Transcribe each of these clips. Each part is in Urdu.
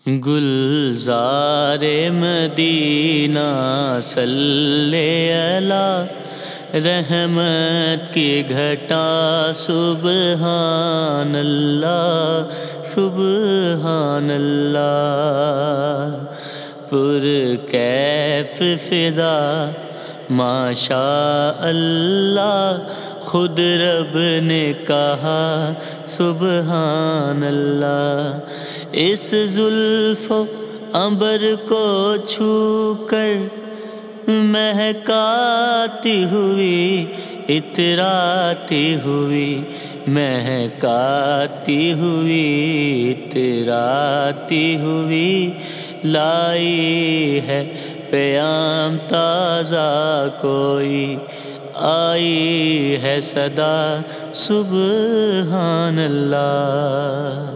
گلزار مدینہ صلی علی رحمت کی گھٹا سبحان اللہ سبحان اللہ، پر کیف فضا ماشاء اللہ، خود رب نے کہا سبحان اللہ۔ اس زلف و عنبر کو چھو کر مہکاتی ہوئی اتراتی ہوئی، مہکاتی ہوئی اتراتی ہوئی، لائی ہے پیام تازہ کوئی، آئی ہے صدا سبحان اللہ۔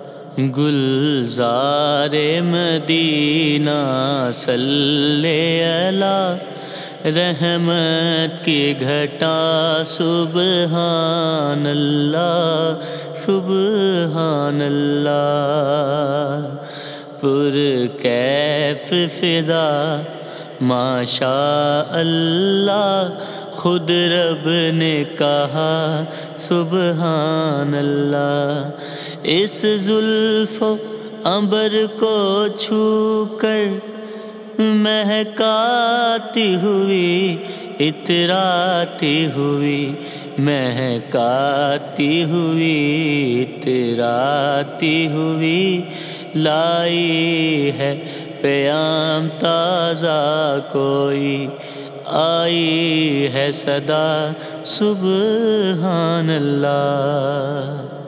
گلزار مدینہ صلی علی رحمت کی گھٹا سبحان اللہ سبحان اللہ، پر کیف فضا ماشاء اللہ، خود رب نے کہا سبحان اللہ۔ اس زلف و عنبر کو چھو کر مہکاتی ہوئی اتراتی ہوئی، مہکاتی ہوئی اتراتی ہوئی، لائی ہے پیام تازہ کوئی، آئی ہے صدا سبحان اللہ۔